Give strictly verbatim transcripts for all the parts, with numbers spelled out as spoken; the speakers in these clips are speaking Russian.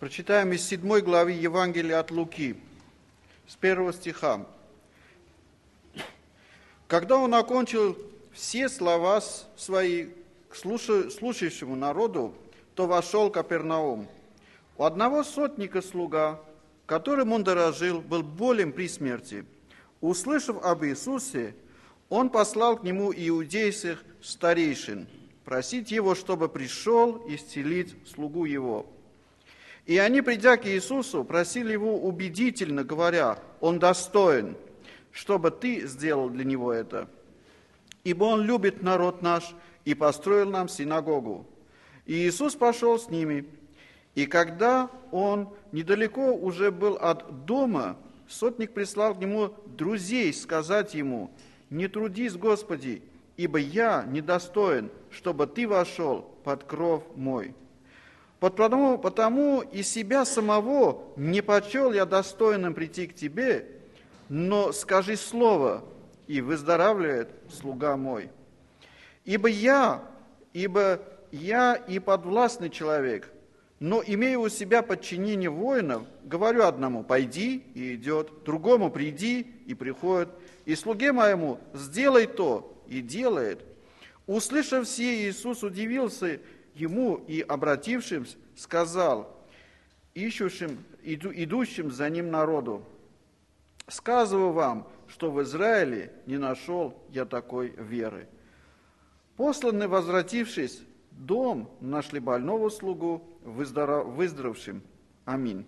Прочитаем из седьмой главы Евангелия от Луки, с первого стиха. «Когда он окончил все слова свои к слушающему народу, то вошел в Капернаум. У одного сотника слуга, которым он дорожил, был болен при смерти. Услышав об Иисусе, он послал к нему иудейских старейшин, просить его, чтобы пришел исцелить слугу его. И они, придя к Иисусу, просили его убедительно, говоря: он достоин, чтобы ты сделал для него это. Ибо он любит народ наш и построил нам синагогу. И Иисус пошел с ними. И когда он недалеко уже был от дома, сотник прислал к нему друзей сказать ему: не трудись, Господи, ибо я недостоин, чтобы ты вошел под кров мой. Потому, потому и себя самого не почел я достойным прийти к тебе, но скажи слово, и выздоравливает слуга мой. Ибо я, ибо я и подвластный человек, но имея у себя подчинение воинов, говорю одному: пойди, и идет, другому: приди, и приходит, и слуге моему: сделай то, и делает. Услышав сие, Иисус удивился ему и, обратившись, сказал ищущим, иду, идущим за ним народу: сказываю вам, что в Израиле не нашел я такой веры. Посланные, возвратившись в дом, нашли больного слугу, выздоров... выздоровевшим. Аминь.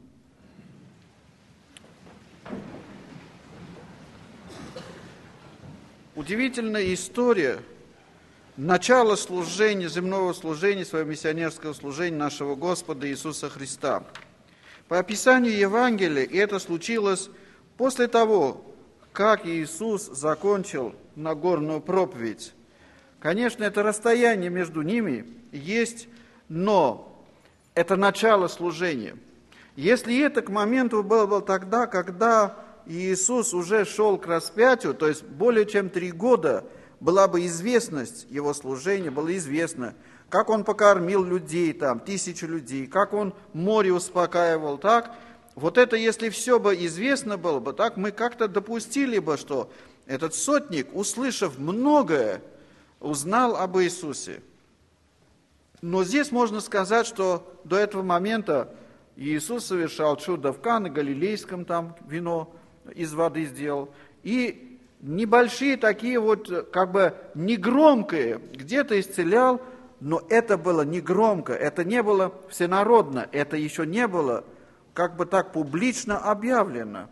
Удивительная история начала служения, земного служения, своего миссионерского служения нашего Господа Иисуса Христа. По описанию Евангелия, это случилось после того, как Иисус закончил Нагорную проповедь. Конечно, это расстояние между ними есть, но это начало служения. Если это к моменту было, было тогда, когда Иисус уже шел к распятию, то есть более чем три года, была бы известность его служения, было известно, как он покормил людей, там, тысячи людей, как он море успокаивал, так. Вот это, если все бы известно было бы, так, мы как-то допустили бы, что этот сотник, услышав многое, узнал об Иисусе. Но здесь можно сказать, что до этого момента Иисус совершал чудо в Кане Галилейском, там вино из воды сделал, и небольшие такие вот, как бы негромкие, где-то исцелял, но это было негромко, это не было всенародно, это еще не было как бы так публично объявлено.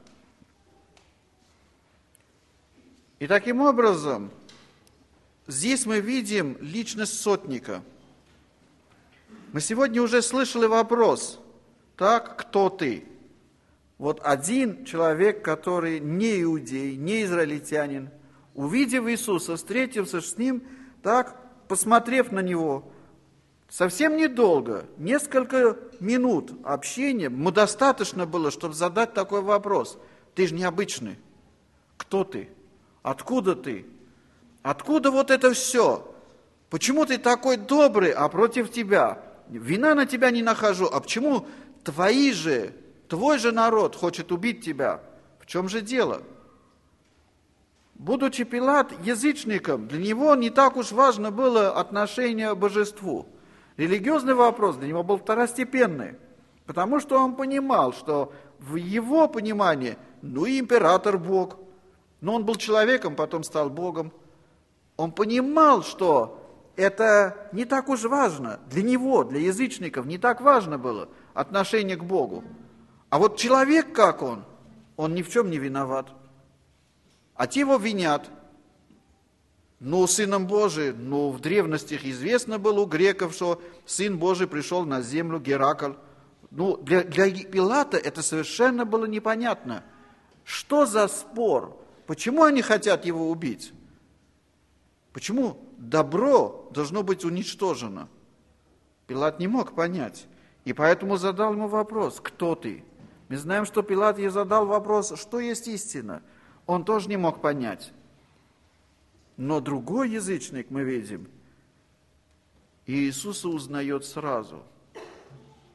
И таким образом, здесь мы видим личность сотника. Мы сегодня уже слышали вопрос: так, кто ты? Вот один человек, который не иудей, не израильтянин, увидев Иисуса, встретился с ним, так, посмотрев на него, совсем недолго, несколько минут общения, ему достаточно было, чтобы задать такой вопрос: ты же необычный, кто ты? Откуда ты? Откуда вот это все? Почему ты такой добрый, а против тебя? Вина на тебя не нахожу, а почему твои же Твой же народ хочет убить тебя. В чем же дело? Будучи Пилат язычником, для него не так уж важно было отношение к божеству. Религиозный вопрос для него был второстепенный, потому что он понимал, что в его понимании, ну и император Бог, но он был человеком, потом стал Богом. Он понимал, что это не так уж важно для него, для язычников, не так важно было отношение к Богу. А вот человек, как он, он ни в чем не виноват. А те его винят. Ну, Сыном Божиим, ну, в древностях известно было у греков, что Сын Божий пришел на землю, Геракл. Ну, для, для Пилата это совершенно было непонятно. Что за спор? Почему они хотят его убить? Почему добро должно быть уничтожено? Пилат не мог понять. И поэтому задал ему вопрос: кто ты? Мы знаем, что Пилат ей задал вопрос: что есть истина? Он тоже не мог понять. Но другой язычник, мы видим, и Иисуса узнает сразу.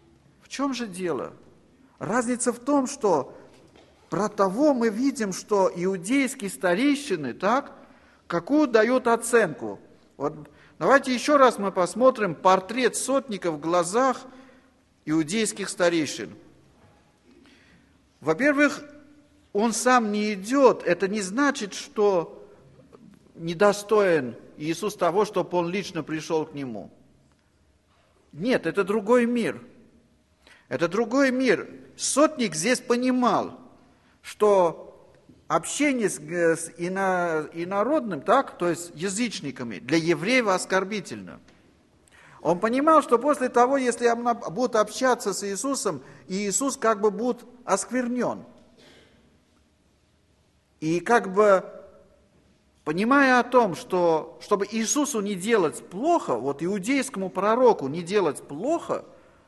В чем же дело? Разница в том, что про того мы видим, что иудейские старейшины, так, какую дают оценку. Вот давайте еще раз мы посмотрим портрет сотника в глазах иудейских старейшин. Во-первых, он сам не идет, это не значит, что недостоин Иисус того, чтобы он лично пришел к нему. Нет, это другой мир. Это другой мир. Сотник здесь понимал, что общение с, с ино, инородным, так, то есть язычниками, для евреев оскорбительно. Он понимал, что после того, если будут общаться с Иисусом, Иисус как бы будет осквернен. И как бы, понимая о том, что чтобы Иисусу не делать плохо, вот иудейскому пророку не делать плохо,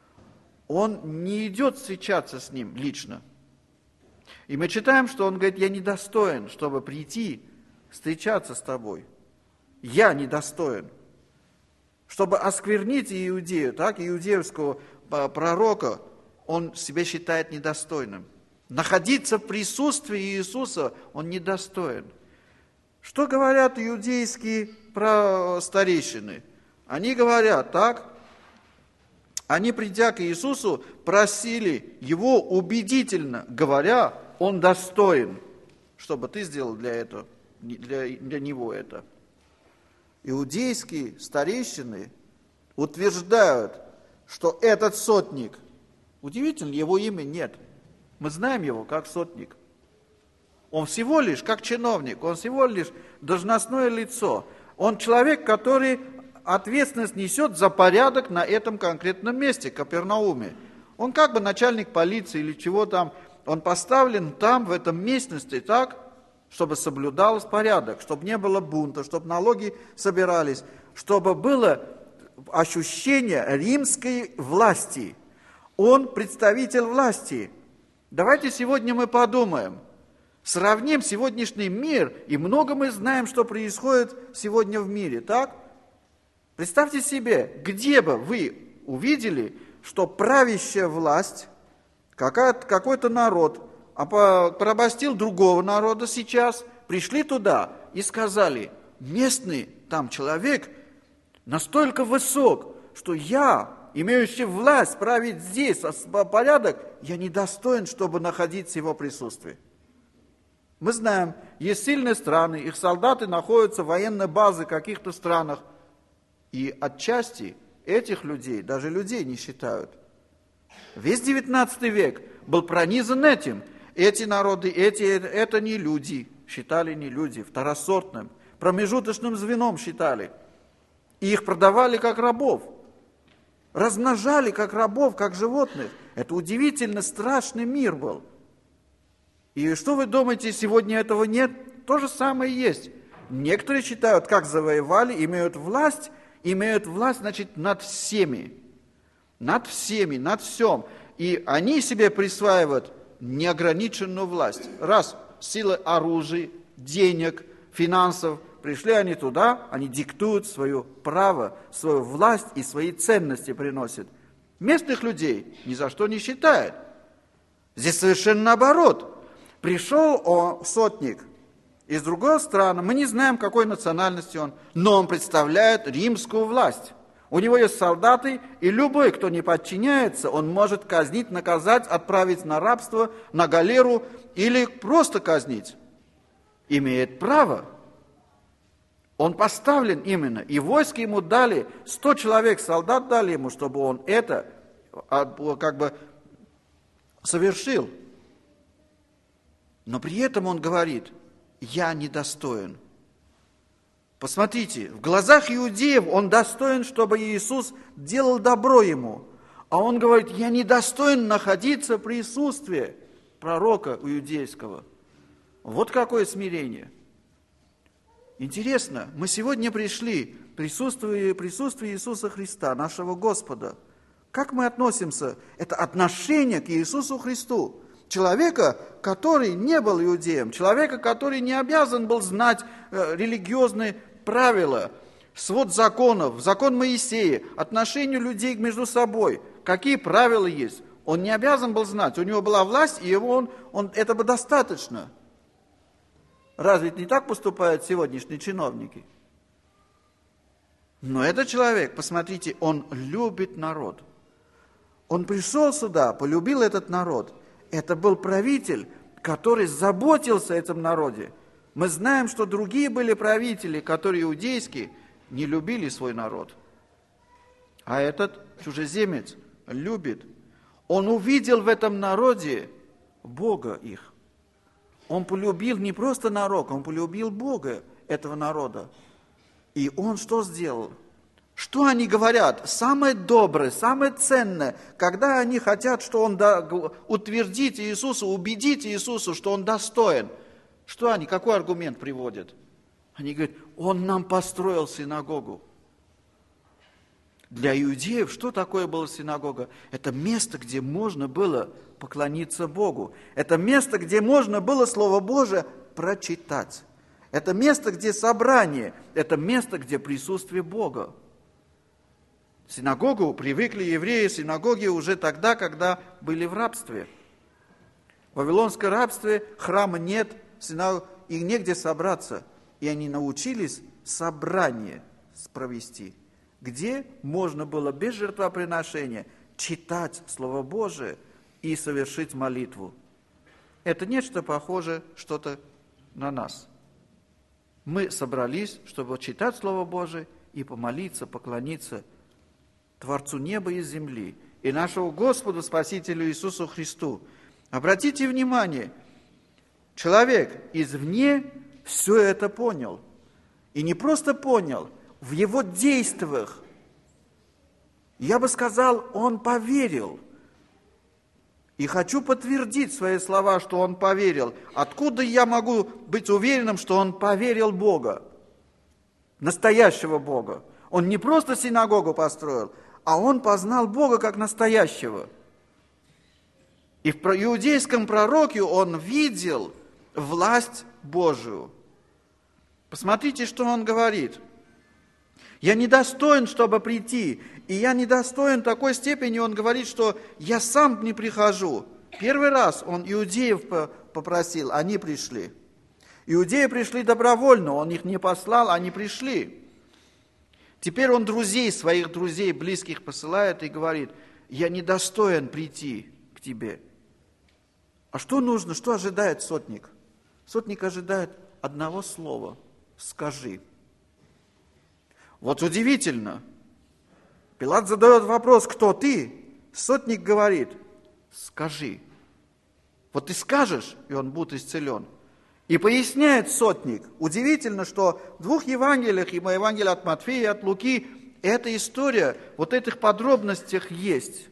он не идет встречаться с ним лично. И мы читаем, что он говорит: я недостоин, чтобы прийти встречаться с тобой. Я недостоин. Чтобы осквернить иудею, так, иудейского пророка, он себя считает недостойным. Находиться в присутствии Иисуса он недостоин. Что говорят иудейские старейшины? Они говорят, так, они, придя к Иисусу, просили его убедительно, говоря, он достоин, чтобы ты сделал для этого, для, для него это. Иудейские старейшины утверждают, что этот сотник, удивительно, его имя нет. Мы знаем его как сотник. Он всего лишь как чиновник, он всего лишь должностное лицо. Он человек, который ответственность несет за порядок на этом конкретном месте, Капернауме. Он как бы начальник полиции или чего там, он поставлен там, в этом местности, так, чтобы соблюдался порядок, чтобы не было бунта, чтобы налоги собирались, чтобы было ощущение римской власти. Он представитель власти. Давайте сегодня мы подумаем, сравним сегодняшний мир, и много мы знаем, что происходит сегодня в мире, так? Представьте себе, где бы вы увидели, что правящая власть, какой-то народ порабостил другого народа сейчас, пришли туда и сказали: местный там человек настолько высок, что я, имеющий власть править здесь, порядок, я недостоин, чтобы находиться в его присутствии. Мы знаем, есть сильные страны, их солдаты находятся в военной базе в каких-то странах, и отчасти этих людей, даже людей не считают. Весь девятнадцатый век был пронизан этим. Эти народы, эти, это не люди, считали не люди, второсортным, промежуточным звеном считали. И их продавали как рабов, размножали как рабов, как животных. Это удивительно страшный мир был. И что вы думаете, сегодня этого нет? То же самое есть. Некоторые считают, как завоевали, имеют власть, имеют власть, значит, над всеми. Над всеми, над всем. И они себе присваивают неограниченную власть. Раз силы оружия, денег, финансов, пришли они туда, они диктуют свое право, свою власть и свои ценности приносят. Местных людей ни за что не считают. Здесь совершенно наоборот. Пришел он, сотник из другой страны, мы не знаем, какой национальности он, но он представляет римскую власть. У него есть солдаты, и любой, кто не подчиняется, он может казнить, наказать, отправить на рабство, на галеру или просто казнить. Имеет право. Он поставлен именно, и войско ему дали, сто человек солдат дали ему, чтобы он это как бы совершил. Но при этом он говорит: я недостоин. Посмотрите, в глазах иудеев он достоин, чтобы Иисус делал добро ему. А он говорит: я недостоин находиться в присутствии пророка иудейского. Вот какое смирение. Интересно, мы сегодня пришли в присутствие, присутствие Иисуса Христа, нашего Господа. Как мы относимся? Это отношение к Иисусу Христу. Человека, который не был иудеем, человека, который не обязан был знать э, религиозные правила, свод законов, закон Моисея, отношения людей между собой. Какие правила есть? Он не обязан был знать. У него была власть, и его он, он, это бы достаточно. Разве не так поступают сегодняшние чиновники? Но этот человек, посмотрите, он любит народ. Он пришел сюда, полюбил этот народ. Это был правитель, который заботился о этом народе. Мы знаем, что другие были правители, которые иудейские, не любили свой народ. А этот чужеземец любит. Он увидел в этом народе Бога их. Он полюбил не просто народ, он полюбил Бога этого народа. И он что сделал? Что они говорят? Самое доброе, самое ценное, когда они хотят, что он да, утвердить Иисуса, убедить Иисуса, что он достоин. Что они, какой аргумент приводят? Они говорят, он нам построил синагогу. Для иудеев что такое была синагога? Это место, где можно было поклониться Богу. Это место, где можно было Слово Божие прочитать. Это место, где собрание. Это место, где присутствие Бога. Синагогу привыкли евреи, синагоги уже тогда, когда были в рабстве. В вавилонском рабстве храма нет, и негде собраться. И они научились собрание провести, где можно было без жертвоприношения читать Слово Божие и совершить молитву. Это нечто похожее что-то на нас. Мы собрались, чтобы читать Слово Божие и помолиться, поклониться Творцу неба и земли и нашему Господу Спасителю Иисусу Христу. Обратите внимание, человек извне все это понял. И не просто понял, в его действиях, я бы сказал, он поверил. И хочу подтвердить свои слова, что он поверил. Откуда я могу быть уверенным, что он поверил в Бога? Настоящего Бога. Он не просто синагогу построил, а он познал Бога как настоящего. И в иудейском пророке он видел власть Божию. Посмотрите, что он говорит. Я недостоин, чтобы прийти. И я недостоин такой степени, он говорит, что я сам не прихожу. Первый раз он иудеев попросил, они пришли. Иудеи пришли добровольно, он их не послал, они пришли. Теперь он друзей, своих друзей, близких посылает и говорит, я недостоин прийти к тебе. А что нужно, что ожидает сотник? Сотник ожидает одного слова, скажи. Вот удивительно. Пилат задает вопрос, кто ты? Сотник говорит, скажи. Вот ты скажешь, и он будет исцелен. И поясняет сотник. Удивительно, что в двух Евангелиях, и Евангелие от Матфея и от Луки, эта история, вот этих подробностях есть.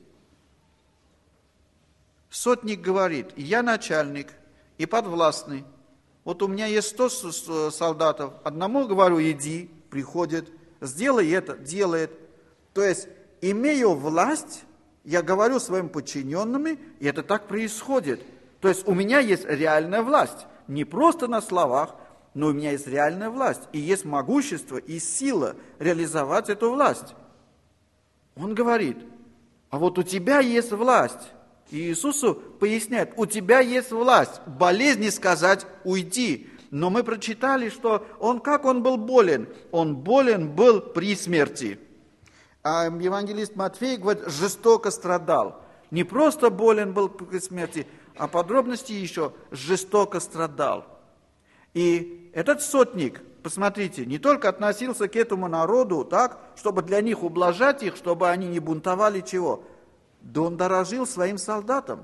Сотник говорит, я начальник и подвластный. Вот у меня есть сто солдатов. Одному говорю, иди, приходит, сделай это, делает. То есть, имею власть, я говорю своим подчиненным, и это так происходит. То есть, у меня есть реальная власть. Не просто на словах, но у меня есть реальная власть. И есть могущество и сила реализовать эту власть. Он говорит, а вот у тебя есть власть. И Иисусу поясняет, у тебя есть власть. Болезни сказать, уйди. Но мы прочитали, что он, как он был болен? Он болен был при смерти. А евангелист Матфей говорит, жестоко страдал. Не просто болен был при смерти, а подробности еще жестоко страдал. И этот сотник, посмотрите, не только относился к этому народу так, чтобы для них ублажать их, чтобы они не бунтовали чего, да он дорожил своим солдатам.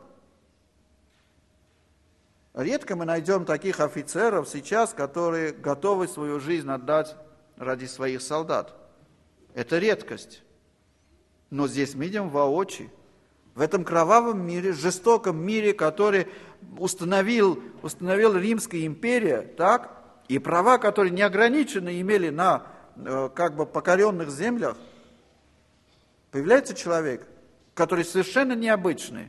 Редко мы найдем таких офицеров сейчас, которые готовы свою жизнь отдать ради своих солдат. Это редкость. Но здесь мы видим воочию. В этом кровавом мире, жестоком мире, который установил, установил Римская империя, так, и права, которые неограниченно имели на как бы покоренных землях, появляется человек, который совершенно необычный.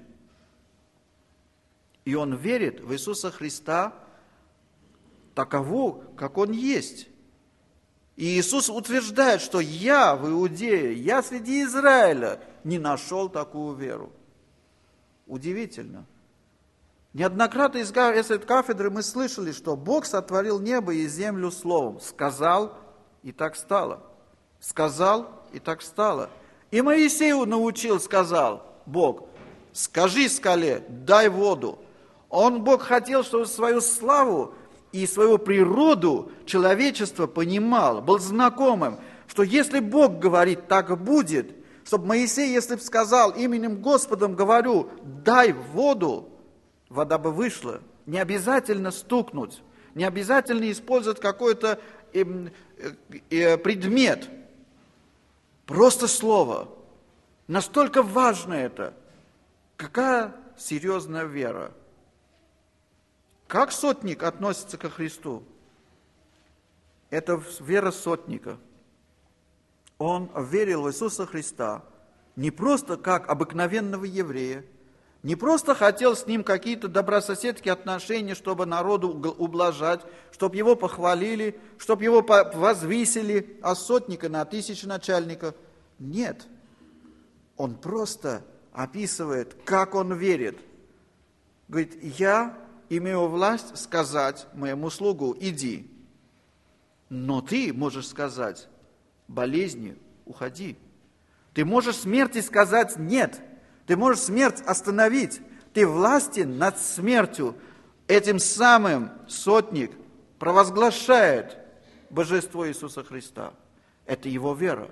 И он верит в Иисуса Христа таково, как он есть. И Иисус утверждает, что я в Иудее, я среди Израиля не нашел такую веру. Удивительно. Неоднократно из этой кафедры мы слышали, что Бог сотворил небо и землю словом. Сказал, и так стало. Сказал, и так стало. И Моисею научил, сказал Бог, скажи скале, дай воду. Он, Бог, хотел, чтобы свою славу и свою природу человечество понимало, был знакомым, что если Бог говорит, так будет, чтобы Моисей, если бы сказал, именем Господом говорю, дай воду, вода бы вышла. Не обязательно стукнуть, не обязательно использовать какой-то э, э, предмет. Просто слово. Настолько важно это. Какая серьезная вера. Как сотник относится ко Христу? Это вера сотника. Он верил в Иисуса Христа не просто как обыкновенного еврея, не просто хотел с ним какие-то добрососедские отношения, чтобы народу ублажать, чтобы его похвалили, чтобы его возвысили, а сотника на тысяченачальника. Нет. Он просто описывает, как он верит. Говорит, я имею власть сказать моему слугу, иди. Но ты можешь сказать, болезни, уходи. Ты можешь смерти сказать нет. Ты можешь смерть остановить. Ты властен над смертью. Этим самым сотник провозглашает божество Иисуса Христа. Это его вера.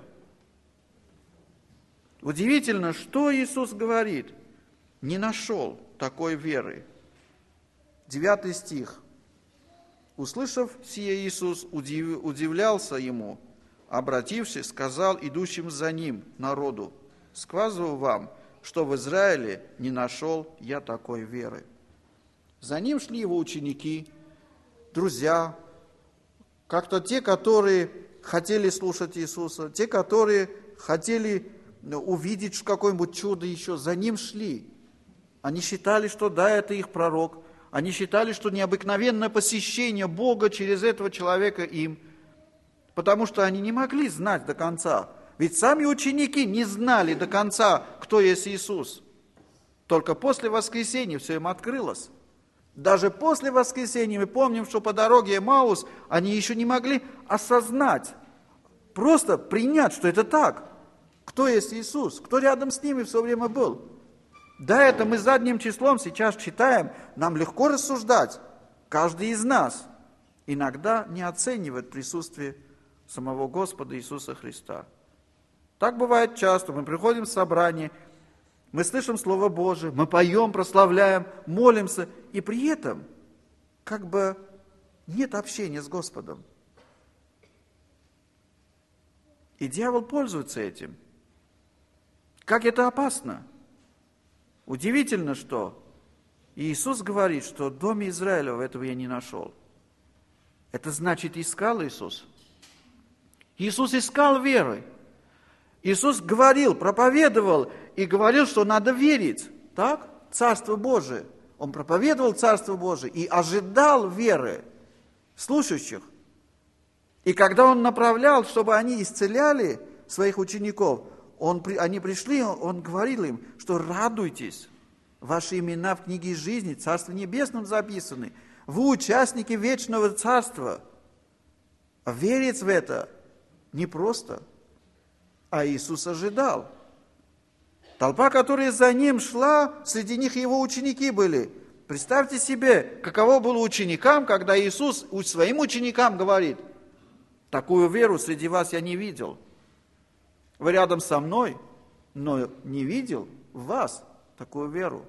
Удивительно, что Иисус говорит. Не нашел такой веры. Девятый стих. Услышав сие, Иисус удив... удивлялся ему, обратившись, сказал идущим за ним народу, сказываю вам, что в Израиле не нашел я такой веры. За ним шли его ученики, друзья, как-то те, которые хотели слушать Иисуса, те, которые хотели увидеть какое-нибудь чудо еще, за ним шли. Они считали, что да, это их пророк. Они считали, что необыкновенное посещение Бога через этого человека им, потому что они не могли знать до конца. Ведь сами ученики не знали до конца, кто есть Иисус. Только после воскресения все им открылось. Даже после воскресения мы помним, что по дороге Эмаус они еще не могли осознать, просто принять, что это так. Кто есть Иисус? Кто рядом с ними все время был? Да, это мы задним числом сейчас читаем, нам легко рассуждать. Каждый из нас иногда не оценивает присутствие самого Господа Иисуса Христа. Так бывает часто, мы приходим в собрание, мы слышим Слово Божие, мы поем, прославляем, молимся, и при этом как бы нет общения с Господом. И дьявол пользуется этим. Как это опасно! Удивительно, что Иисус говорит, что в доме Израилева этого я не нашел. Это значит, искал Иисус. Иисус искал веры. Иисус говорил, проповедовал и говорил, что надо верить. Так? Царство Божие. Он проповедовал Царство Божие и ожидал веры слушающих. И когда Он направлял, чтобы они исцеляли своих учеников, он, они пришли, Он говорил им, что радуйтесь, ваши имена в книге жизни, в Царстве Небесном записаны. Вы участники вечного Царства. А верить в это непросто. А Иисус ожидал. Толпа, которая за Ним шла, среди них Его ученики были. Представьте себе, каково было ученикам, когда Иисус своим ученикам говорит, такую веру среди вас я не видел. Вы рядом со мной, но не видел в вас такую веру.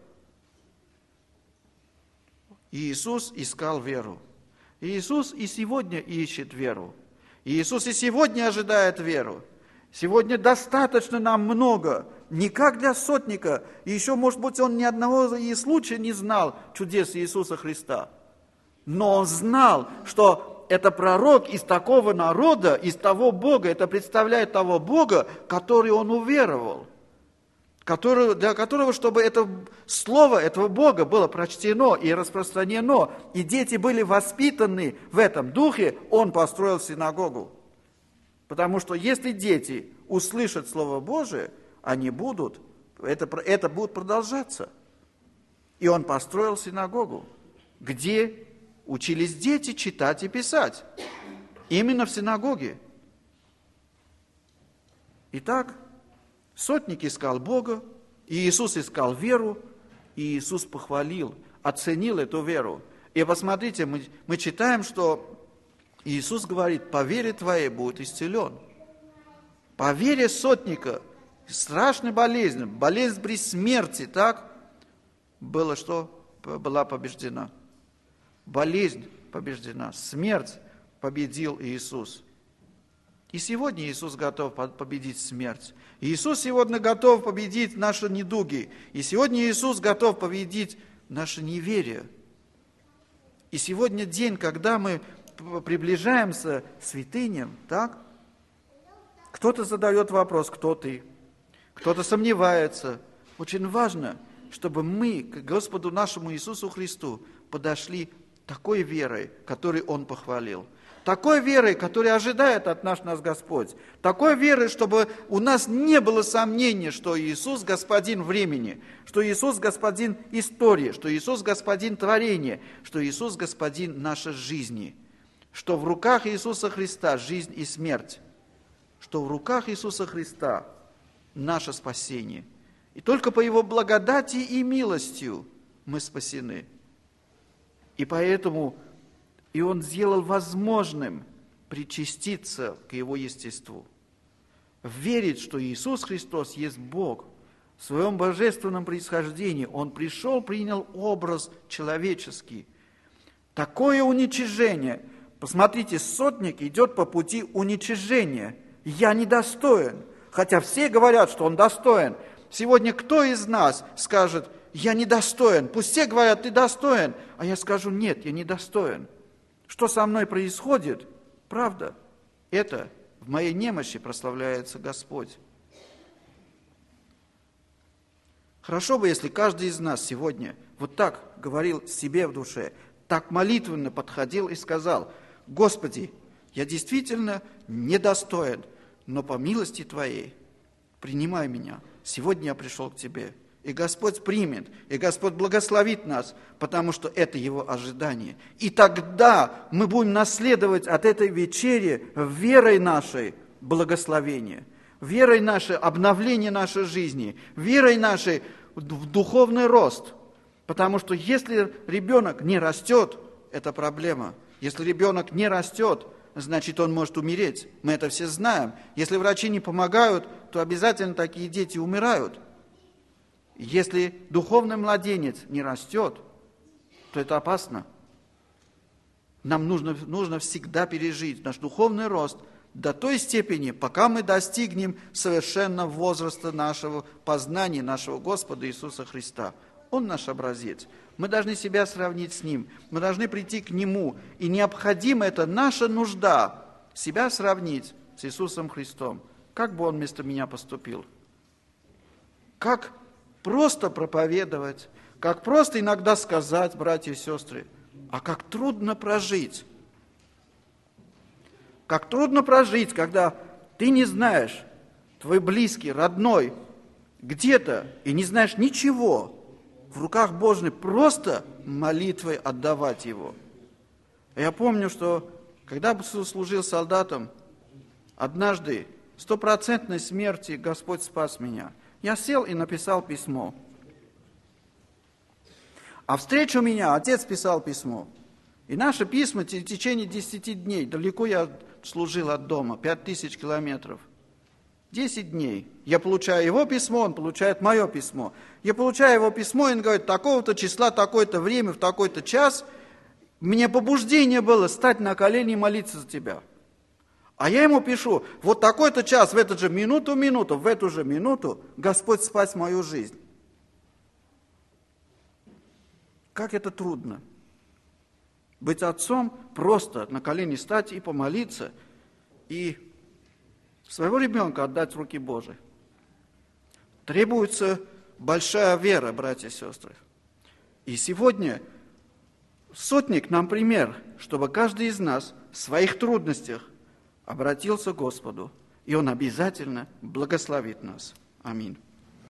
И Иисус искал веру. И Иисус и сегодня ищет веру. И Иисус и сегодня ожидает веру. Сегодня достаточно нам много, не как для сотника. И еще, может быть, он ни одного и случая не знал чудес Иисуса Христа. Но он знал, что это пророк из такого народа, из того Бога, это представляет того Бога, который он уверовал. Который, для которого, чтобы это слово этого Бога было прочтено и распространено, и дети были воспитаны в этом духе, он построил синагогу. Потому что если дети услышат Слово Божие, они будут, это, это будет продолжаться. И он построил синагогу, где учились дети читать и писать. Именно в синагоге. Итак, сотник искал Бога, и Иисус искал веру, и Иисус похвалил, оценил эту веру. И посмотрите, мы, мы читаем, что Иисус говорит: по вере твоей будет исцелен. По вере сотника, страшная болезнь, болезнь при смерти, так, было что? Была побеждена. Болезнь побеждена, смерть победил Иисус. И сегодня Иисус готов победить смерть. Иисус сегодня готов победить наши недуги. И сегодня Иисус готов победить наше неверие. И сегодня день, когда мы приближаемся к святыням, так? Кто-то задает вопрос: кто ты? Кто-то сомневается. Очень важно, чтобы мы к Господу нашему Иисусу Христу подошли такой верой, которой Он похвалил. Такой верой, которая ожидает от нас, нас Господь. Такой верой, чтобы у нас не было сомнения, что Иисус Господин времени, что Иисус Господин истории, что Иисус Господин творения, что Иисус Господин нашей жизни, что в руках Иисуса Христа жизнь и смерть, что в руках Иисуса Христа наше спасение. И только по Его благодати и милостью мы спасены. И поэтому и Он сделал возможным причаститься к Его естеству. Верить, что Иисус Христос есть Бог. В своем божественном происхождении Он пришел, принял образ человеческий. Такое уничижение. Посмотрите, сотник идет по пути уничижения. Я недостоин. Хотя все говорят, что он достоин. Сегодня кто из нас скажет: я недостоин? Пусть все говорят: ты достоин. А я скажу: нет, я недостоин. Что со мной происходит? Правда, это в моей немощи прославляется Господь. Хорошо бы, если каждый из нас сегодня вот так говорил себе в душе, так молитвенно подходил и сказал: Господи, я действительно недостоин, но по милости Твоей принимай меня. Сегодня я пришел к Тебе. И Господь примет, и Господь благословит нас, потому что это Его ожидание. И тогда мы будем наследовать от этой вечери верой нашей благословение, верой нашей обновление нашей жизни, верой нашей в духовный рост. Потому что если ребенок не растет, это проблема. Если ребенок не растет, значит, он может умереть. Мы это все знаем. Если врачи не помогают, то обязательно такие дети умирают. Если духовный младенец не растет, то это опасно. Нам нужно, нужно всегда пережить наш духовный рост до той степени, пока мы достигнем совершенного возраста нашего познания нашего Господа Иисуса Христа. Он наш образец. Мы должны себя сравнить с Ним. Мы должны прийти к Нему. И необходимо это наша нужда себя сравнить с Иисусом Христом. Как бы Он вместо меня поступил? Как просто проповедовать, как просто иногда сказать, братья и сестры, а как трудно прожить. Как трудно прожить, когда ты не знаешь, твой близкий, родной, где-то, и не знаешь ничего, в руках Божьих, просто молитвой отдавать его. Я помню, что когда служил солдатом, однажды стопроцентной смерти Господь спас меня. Я сел и написал письмо. А встречу меня отец писал письмо. И наши письма в течение десяти дней, далеко я служил от дома, пять тысяч километров. Десять дней. Я получаю его письмо, он получает мое письмо. Я получаю его письмо, и он говорит: такого-то числа, такое-то время, в такой-то час. Мне побуждение было стать на колени и молиться за тебя. А я ему пишу: вот такой-то час, в эту же минуту, минуту, в эту же минуту Господь спас мою жизнь. Как это трудно. Быть отцом, просто на колени стать и помолиться, и своего ребенка отдать в руки Божии. Требуется большая вера, братья и сестры. И сегодня сотник нам пример, чтобы каждый из нас в своих трудностях обратился к Господу, и Он обязательно благословит нас. Аминь.